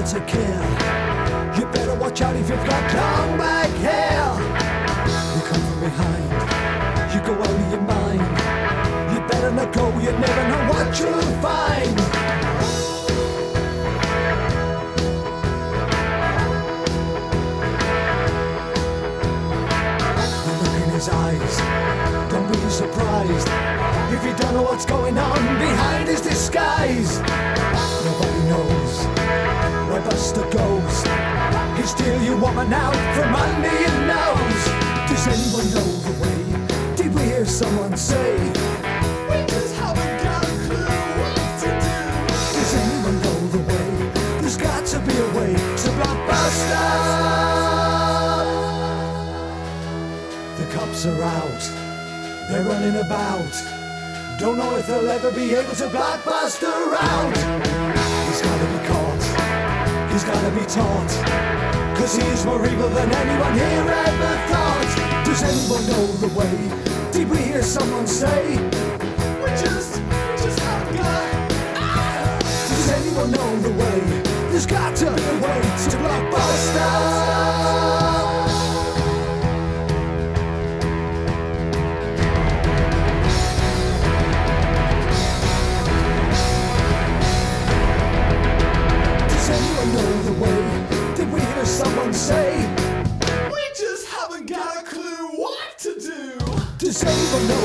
to care. You better watch out if you've got long back hair. You come from behind, you go out of your mind. You better not go, you never know what you'll find. The look in his eyes, don't be surprised if you don't know what's going on behind his disguise. Nobody knows where Buster goes. He'll steal your woman out from under your nose. Does anyone know the way? Did we hear someone say? We just haven't got a clue what to do. Does anyone know the way? There's got to be a way to Blockbuster. The cops are out, they're running about. Don't know if they'll ever be able to Blockbuster out. He's gotta be caught, he's gotta be taught, 'cause he is more evil than anyone here ever thought. Does anyone know the way? Did we hear someone say? We just haven't got. Does anyone know the way? There's got to be a way to Blockbuster. Someone say, we just haven't got a clue what to do. Does anyone know